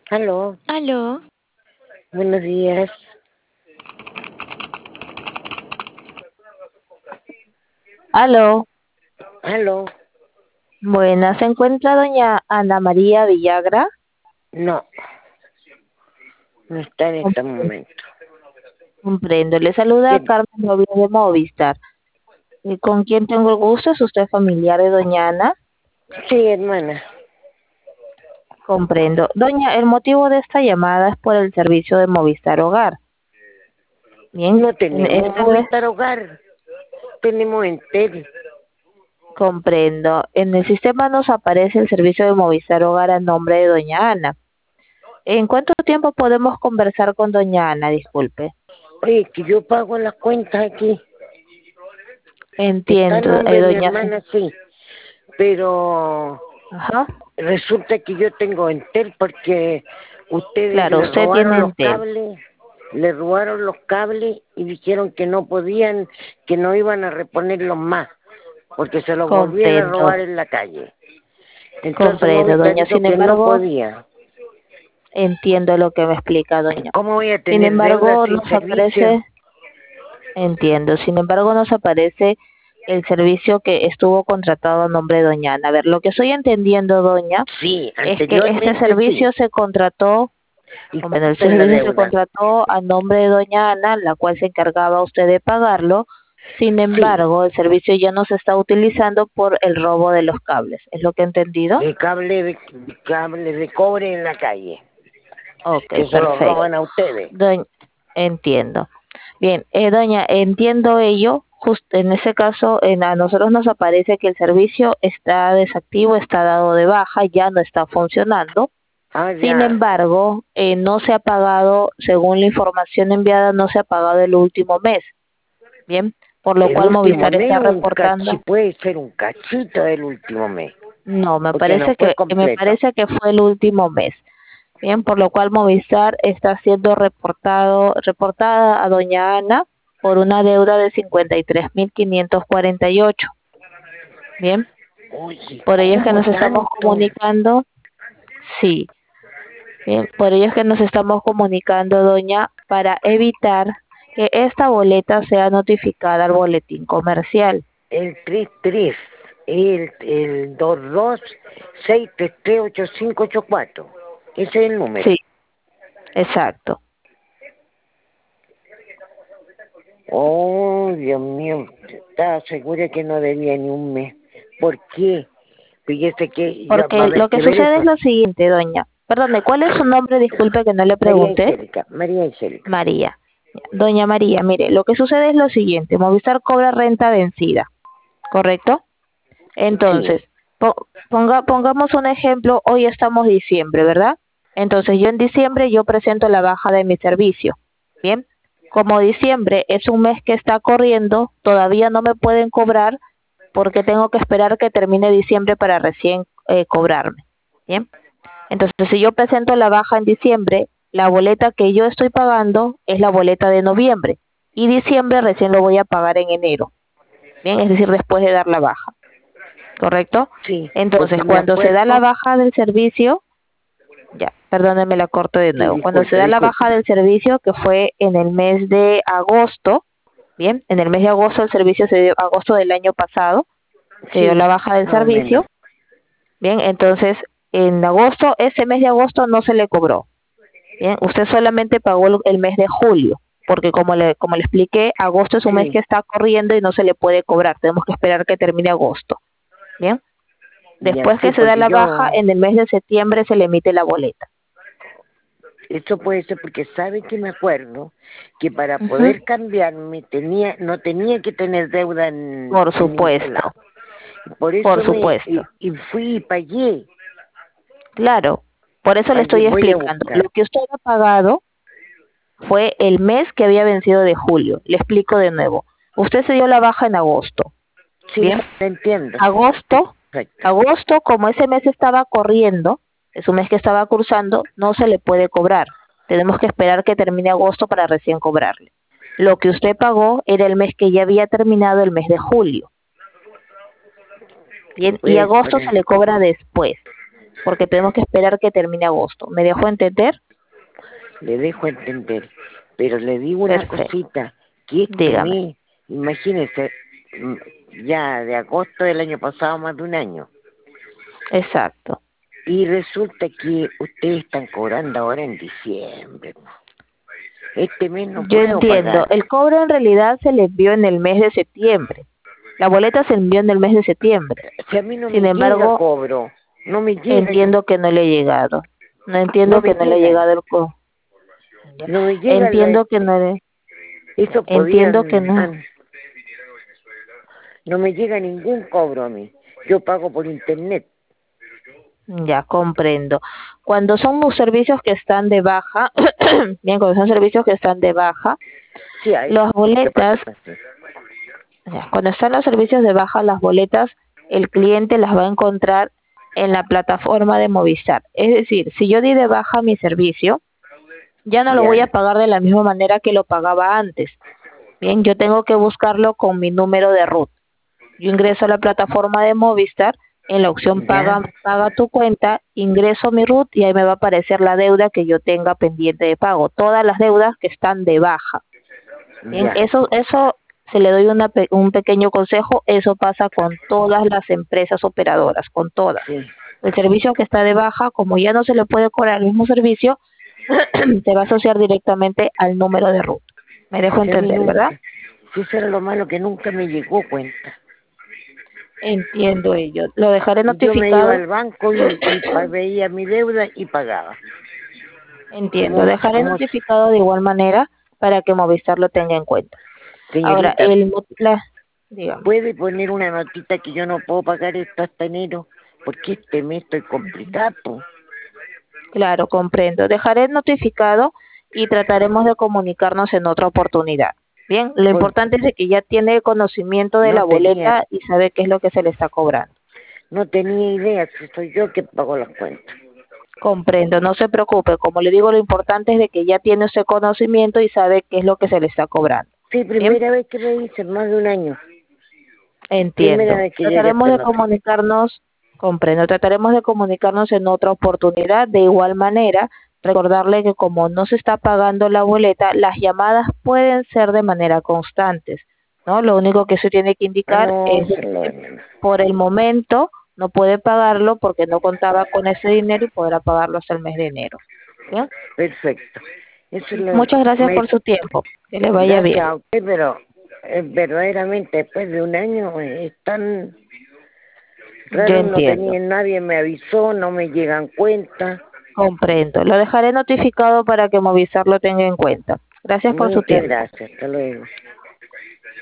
Aló, Aló, buenos días. aló. Aló, Buenas, ¿se encuentra doña Ana María Villagra? no, no está en este Compre- momento. Comprendo. Le saluda ¿Quién? Carmen Novio de Movistar. ¿Con quién tengo el gusto? ¿Es usted familiar de doña Ana? Sí, hermana. Comprendo. Doña, el motivo de esta llamada es por el servicio de Movistar Hogar. Bien, No en tenemos este mes Movistar Hogar, tenemos Entel. comprendo. En el sistema nos aparece el servicio de Movistar Hogar a nombre de doña Ana. ¿En cuánto tiempo podemos conversar con doña Ana? Disculpe. Oye, que yo pago las cuentas aquí. Está a Entiendo, nombre de mi doña. hermana, sí, pero Ajá. resulta que yo tengo Entel porque ustedes Claro, usted tiene Entel. le robaron los cables y dijeron que no podían, que no iban a reponerlos más, porque se los volvían a Comprendo, robar en la calle. Entonces comprendo, Movistar doña. dijo Sin que no embargo, podía. entiendo lo que me explica, doña. ¿Cómo voy a Sin tener deuda embargo, sin nos servicio? aparece, entiendo, sin embargo, nos aparece el servicio que estuvo contratado a nombre de doña Ana. A ver, lo que estoy entendiendo, doña, Sí, es que este anteriormente sí. servicio se contrató, ¿Y bueno, el cuánto es la servicio se deuda? contrató a nombre de doña Ana, la cual se encargaba usted de pagarlo. Sin Sí, embargo, el servicio ya no se está utilizando por el robo de los cables. ¿Es lo que he entendido? cable de cobre en la calle, Ok, que se lo perfecto. roban a ustedes. Doña, entiendo. Bien, doña, entiendo ello. Justo en ese caso, a nosotros nos aparece que el servicio está desactivo, está dado de baja, ya no está funcionando. Ah, Sin ya. embargo, no se ha pagado, según la información enviada, no se ha pagado el último mes. Bien, por lo El cual último Movistar está mes, reportando. puede ser un cachito del último mes, No, porque no fue me completo. parece que fue el último mes. Bien, por lo cual Movistar está siendo reportada a doña Ana por una deuda de 53.548. Bien, Oye, por ello es que ¿cómo nos estamos tanto? comunicando, sí, bien, por ello es que nos estamos comunicando, doña, para evitar que esta boleta sea notificada al boletín comercial. El 33, el 22-633-8584. Ese es el número. Sí, exacto. Oh, Dios mío, estaba segura que no debía ni un mes. ¿Por qué? Fíjese que ya va a Porque haber lo que que ver sucede es eso. lo siguiente, doña. Perdone, ¿cuál es su nombre? Disculpe que no le María pregunté. Angélica, María Angélica. María. Doña María, mire, lo que sucede es lo siguiente, Movistar cobra renta vencida, ¿correcto? Sí, Entonces, pongamos un ejemplo, hoy estamos diciembre, ¿verdad? Entonces yo en diciembre yo presento la baja de mi servicio, ¿bien? Como diciembre es un mes que está corriendo, todavía no me pueden cobrar porque tengo que esperar que termine diciembre para recién cobrarme, ¿bien? Entonces, si yo presento la baja en diciembre, la boleta que yo estoy pagando es la boleta de noviembre y diciembre recién lo voy a pagar en enero, bien, es decir, después de dar la baja, ¿correcto? sí, Entonces, porque me cuando se da la acuerdo. baja del servicio, ya, perdónenme la corto de Sí, nuevo, cuando se disculpe, da la baja disculpe. del servicio, que fue en el mes de agosto, bien, en el mes de agosto el servicio se dio, agosto del año pasado, se dio la Sí, baja del más o menos. servicio, bien, entonces en agosto, ese mes de agosto no se le cobró. Bien, usted solamente pagó el mes de julio, porque como le expliqué, agosto es un mes Sí, que está corriendo y no se le puede cobrar. Tenemos que esperar que termine agosto. Bien, ya después sí, que se da porque la baja, yo, en el mes de septiembre se le emite la boleta. esto puede ser porque sabe que me acuerdo que para Ujú. poder cambiarme no tenía que tener deuda Por en ningún lado. supuesto, Por por eso supuesto. y fui y Claro, por eso le pagué, estoy voy a explicando. Lo buscar. que usted ha pagado fue el mes que había vencido de julio. Le explico de nuevo. Usted se dio la baja en agosto. Sí, Bien, te entiendo. agosto, Perfecto. agosto, como ese mes estaba corriendo, es un mes que estaba cursando, no se le puede cobrar. Tenemos que esperar que termine agosto para recién cobrarle. Lo que usted pagó era el mes que ya había terminado, el mes de julio. Bien, y Pues, agosto se le cobra después. porque tenemos que esperar que termine agosto. ¿Me dejó entender? Le dejo entender, pero le digo una Perfecto. cosita, que este Dígame. mes, imagínese, ya de agosto del año pasado, más de un año, Exacto. y resulta que ustedes están cobrando ahora en diciembre. Este mes no Yo puedo entiendo. pagar. El cobro en realidad se le envió en el mes de septiembre. La boleta se envió en el mes de septiembre. Si a mí no Sin me llega embargo, cobro, no me llega, entiendo que no le ha llegado. No no entiendo me que no le ha llega, llegado el cobro. no me llega Entiendo que no le... eso Entiendo que podían, no. no me llega ningún cobro a mí, yo pago por internet. Ya comprendo. Cuando son los servicios que están de baja, bien, cuando son servicios que están de baja, Sí, hay las que pagar boletas, así. cuando están los servicios de baja, las boletas, el cliente las va a encontrar en la plataforma de Movistar. Es decir, si yo di de baja mi servicio, ya no lo voy a Ya, pagar de la misma manera que lo pagaba antes. Bien, yo tengo que buscarlo con mi número de RUT. Yo ingreso a la plataforma de Movistar, en la opción ya, paga tu cuenta, ingreso mi RUT y ahí me va a aparecer la deuda que yo tenga pendiente de pago. Todas las deudas que están de baja. Bien, ya, eso se le doy un pequeño consejo, eso pasa con todas las empresas operadoras, con todas. sí. El servicio que está de baja, como ya no se le puede cobrar el mismo servicio, te va a asociar directamente al número de RUT. Me dejo Si a mí entender, ¿verdad? nunca, si eso era lo malo, que nunca me llegó cuenta. Entiendo ello. Lo dejaré Yo me iba notificado. al banco veía mi deuda y pagaba. Entiendo. Dejaré Como notificado de igual manera para que Movistar lo tenga en cuenta. Ahora, señorita, dígame. puede poner una notita que yo no puedo pagar esto hasta enero, porque este mes estoy complicado. Claro, comprendo. Dejaré notificado y trataremos de comunicarnos en otra oportunidad. Bien, lo Porque importante es de que ya tiene conocimiento de no la tenía, boleta y sabe qué es lo que se le está cobrando. no tenía idea si soy yo que pago las cuentas. Comprendo, no se preocupe. Como le digo, lo importante es de que ya tiene ese conocimiento y sabe qué es lo que se le está cobrando. Sí, Bien, primera vez que me dicen, más de un año. Primera entiendo. vez que llega Trataremos esta de nota. comunicarnos, comprendo, trataremos de comunicarnos en otra oportunidad. De igual manera, recordarle que como no se está pagando la boleta, las llamadas pueden ser de manera constantes, ¿no? Lo único que se tiene que Ah, indicar no, es de se lo que ven. por el momento no puede pagarlo porque no contaba con ese dinero y podrá pagarlo hasta el mes de enero. ¿Bien? Perfecto. Eso es Muchas gracias me, por su tiempo. Que le vaya gracias bien. a usted, pero verdaderamente después de un año es tan Yo raro, no entiendo. tenía nadie, me avisó, no me llegan cuentas. Comprendo. Lo dejaré notificado para que Movistar lo tenga en cuenta. Gracias por su Muchas tiempo. gracias, hasta luego.